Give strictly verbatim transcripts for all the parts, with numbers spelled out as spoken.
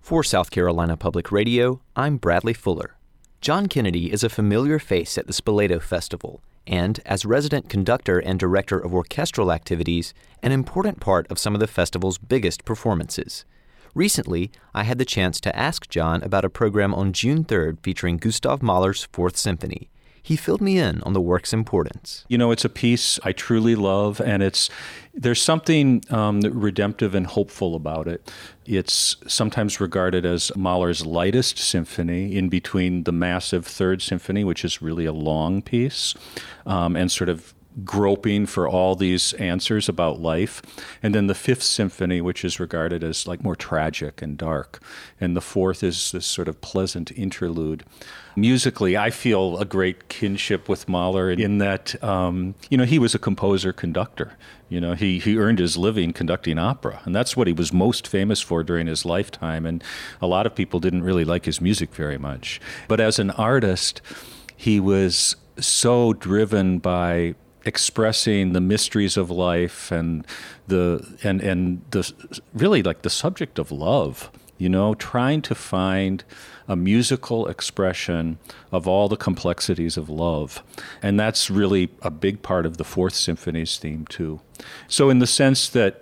For South Carolina Public Radio, I'm Bradley Fuller. John Kennedy is a familiar face at the Spoleto Festival, and as resident conductor and director of orchestral activities, an important part of some of the festival's biggest performances. Recently, I had the chance to ask John about a program on June third featuring Gustav Mahler's Fourth Symphony. He filled me in on the work's importance. You know, it's a piece I truly love, and it's there's something um, redemptive and hopeful about it. It's sometimes regarded as Mahler's lightest symphony in between the massive Third Symphony, which is really a long piece, um, and sort of groping for all these answers about life. And then the Fifth Symphony, which is regarded as like more tragic and dark. And the fourth is this sort of pleasant interlude. Musically, I feel a great kinship with Mahler in that, um, you know, he was a composer-conductor. You know, he, he earned his living conducting opera, and that's what he was most famous for during his lifetime. And a lot of people didn't really like his music very much. But as an artist, he was so driven by expressing the mysteries of life and the and and the really like the subject of love, you know, trying to find a musical expression of all the complexities of love. And that's really a big part of the Fourth Symphony's theme too. So in the sense that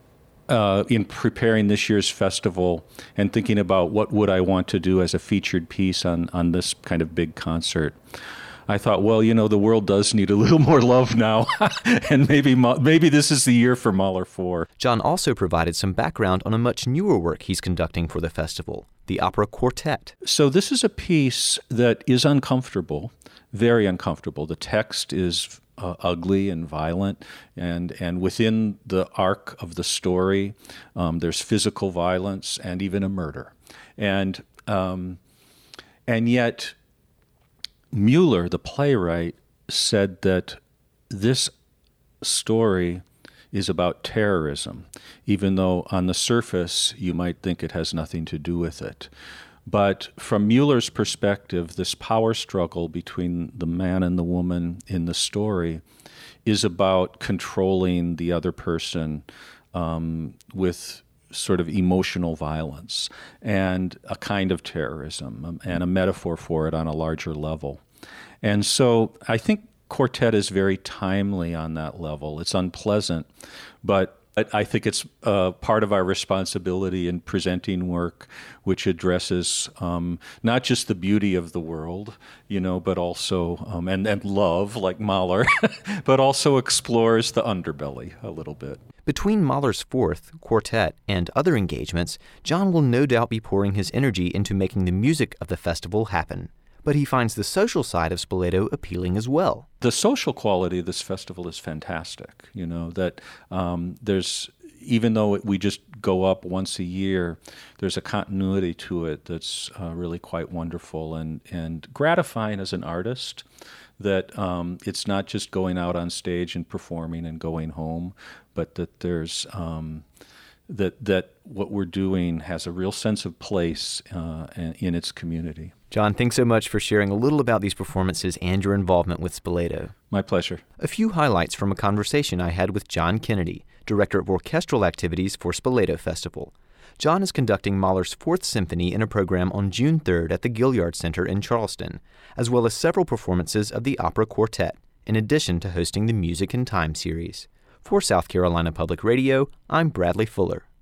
uh, in preparing this year's festival and thinking about what would I want to do as a featured piece on, on this kind of big concert, I thought, well, you know, the world does need a little more love now, and maybe maybe this is the year for Mahler four. John also provided some background on a much newer work he's conducting for the festival, the opera Quartet. So this is a piece that is uncomfortable, very uncomfortable. The text is uh, ugly and violent, and, and within the arc of the story, um, there's physical violence and even a murder. And um, and yet Mueller, the playwright, said that this story is about terrorism, even though on the surface you might think it has nothing to do with it. But from Mueller's perspective, this power struggle between the man and the woman in the story is about controlling the other person um, with sort of emotional violence and a kind of terrorism and a metaphor for it on a larger level. And so I think Quartet is very timely on that level. It's unpleasant, but I think it's uh, part of our responsibility in presenting work which addresses um, not just the beauty of the world, you know, but also, um, and, and love, like Mahler, but also explores the underbelly a little bit. Between Mahler's Fourth, Quartet, and other engagements, John will no doubt be pouring his energy into making the music of the festival happen. But he finds the social side of Spoleto appealing as well. The social quality of this festival is fantastic. You know, that um, there's, even though we just go up once a year, there's a continuity to it that's uh, really quite wonderful and, and gratifying as an artist, that um, it's not just going out on stage and performing and going home, but that there's um, that that what we're doing has a real sense of place uh, in its community. John, thanks so much for sharing a little about these performances and your involvement with Spoleto. My pleasure. A few highlights from a conversation I had with John Kennedy, Director of Orchestral Activities for Spoleto Festival. John is conducting Mahler's Fourth Symphony in a program on June third at the Gilliard Center in Charleston, as well as several performances of the opera Quartet, in addition to hosting the Music in Time series. For South Carolina Public Radio, I'm Bradley Fuller.